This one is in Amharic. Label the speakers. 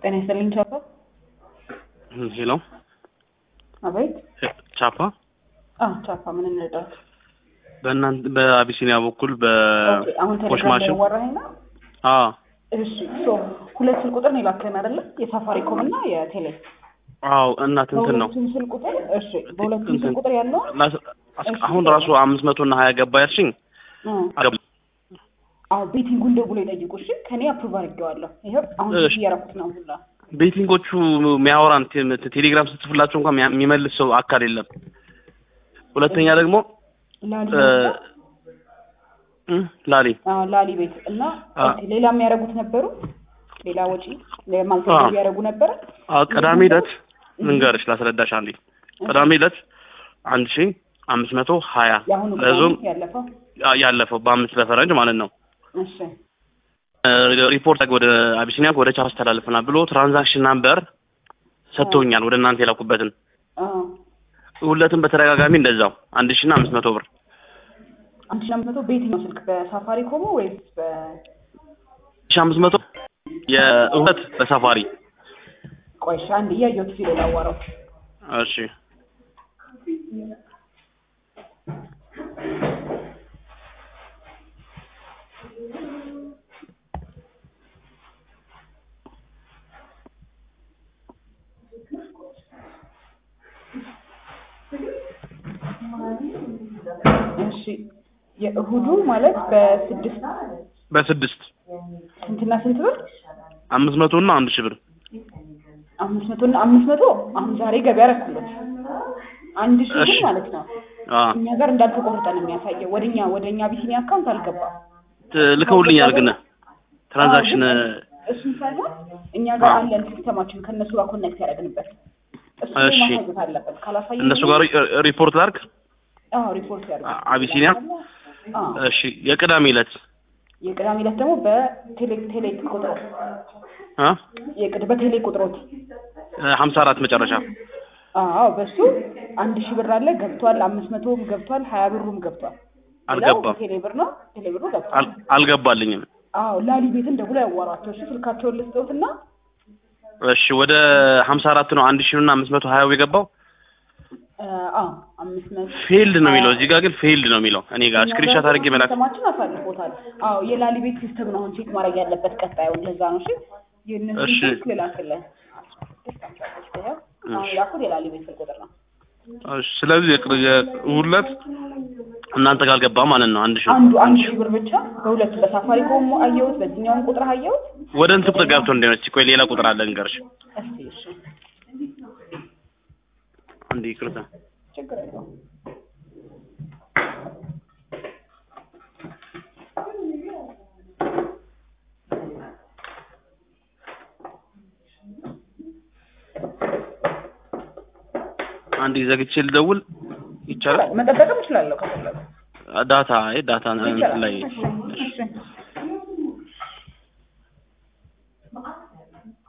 Speaker 1: ጤና ይስጥልኝ ቻፓ።
Speaker 2: ሄሎ
Speaker 1: አቤት።
Speaker 2: ቻፓ
Speaker 1: ቻፓ ምን እንረዳት?
Speaker 2: በእናንተ በአቢሲኒያ በኩል በፖሽ ማሽን
Speaker 1: እሺ ሁለት ስልክ ቁጥር ነው ላከን አይደለ? የሳፋሪኮም እና የቴሌ
Speaker 2: እና እንትን ነው
Speaker 1: ስልክ ቁጥር። እሺ በሁለቱም ስልክ ቁጥር ያለው
Speaker 2: አሁን ራሱ 520 ገባ ያልሽኝ
Speaker 1: ቤቲንጉን ደውሎ ይጠይቁ። እሺ ከኔ አፕሩቭ አድርጌዋለሁ። ይሄው አሁን እያረኩት ነው ሁላ
Speaker 2: ቤቲንጎቹ የሚያወራን ቴሌግራም ስትጽፍላቸው እንኳን የሚመልስ ሰው አካል የለም። ሁለተኛ ደግሞ ላሊ ቤት እና
Speaker 1: ሌላ የሚያደርጉት ነበሩ። ሌላ ወጪ ለማልተው ያደርጉ ነበር።
Speaker 2: ቅዳሜ ዕለት ልንገርሽ ላስረዳሽ አንዴ። ቅዳሜ ዕለት 1520 ለዞም ያለፈው በ5 ለፈረንጅ ማለት ነው።
Speaker 1: እሺ
Speaker 2: ሪፖርት ወደ አቢሲኒያ ወደ ቻፓ አስተላልፈናል ብሎ ትራንዛክሽን ናምበር ሰጥቶኛል ወደ እናንተ የላኩበትን። ሁለቱም በተደጋጋሚ እንደዛው 1500 ብር
Speaker 1: 1500 በየትኛው ስልክ? በሳፋሪኮም ወይስ
Speaker 2: 1500 የእውነት በሳፋሪ?
Speaker 1: ቆይሽ አንድ ያየሁት ሲል ላዋራው።
Speaker 2: እሺ
Speaker 1: እሺ የእሁዱ ማለት በስድስት ስንትና ስንት ብር?
Speaker 2: 500 እና 1000 ብር።
Speaker 1: 500 እና 500 አሁን ዛሬ ገበያ ረክሎት 1000 ብር ማለት ነው። እኛ ጋር እንዳልተቆረጠ ነው የሚያሳየው። ወደኛ ቢሲኒ አካውንት አልገባም።
Speaker 2: ልከውልኛል ግን ትራንዛክሽን
Speaker 1: እሱን ሳይሆን እኛ ጋር አለን ሲስተማችን ከነሱ ጋር ኮኔክት ያደርግንበት። እሱ ማሳየት አለበት። ካላሳየን
Speaker 2: እነሱ ጋር ሪፖርት ላድርግ።
Speaker 1: ሪፖርት ያድርግ
Speaker 2: አቢሲኒያ። እሺ የቅዳሜ ዕለት
Speaker 1: ደግሞ በቴሌ ቁጥር በቴሌ ቁጥሮት
Speaker 2: 54 መጨረሻ።
Speaker 1: በሱ 1000 ብር አለ ገብቷል። 500ም ገብቷል። 20 ብሩም ገብቷል።
Speaker 2: አልገባም።
Speaker 1: ቴሌ ብር ነው። ቴሌ ብሩ ገብቷል።
Speaker 2: አልገባልኝም።
Speaker 1: ላሊ ቤትን ደውሎ ያዋራቸው። እሺ ስልካቸውን ልስጠውትና
Speaker 2: እሺ ወደ 54 ነው 1000 እና 520 የገባው።
Speaker 1: 500
Speaker 2: ፌልድ ነው የሚለው እዚህ ጋር ግን ፌልድ ነው የሚለው እኔ ጋር ስክሪንሾት አድርጌ መላክ
Speaker 1: ሲስተማችን አሳልፎታል። የላሊ ቤት ሲስተም ነው አሁን ቼክ ማድረግ ያለበት ቀጣዩን። ለዛ ነው። እሺ የነዚህ ስልክ ልላክልህ። ያኩት የላሊ ቤት ስልክ ቁጥር ነው።
Speaker 2: እሺ ስለዚህ ሁለት እናንተ ጋር ገባ ማለት ነው።
Speaker 1: 1000 ብር ብቻ በሁለቱ በሳፋሪኮም አየሁት፣ በዚህኛውም ቁጥር አየሁት።
Speaker 2: ወደ እንትን ቁጥር ገብቶ እንደሆነ ቆይ ሌላ ቁጥር አለ እንገርሽ።
Speaker 1: እሺ
Speaker 2: አንዴ ይቅርታ።
Speaker 1: ችግር የለውም።
Speaker 2: አንዴ ዘግቼ ልደውል ይቻላል?
Speaker 1: መጠበቅም እችላለሁ ከፈለኩ።
Speaker 2: ዳታ ላይ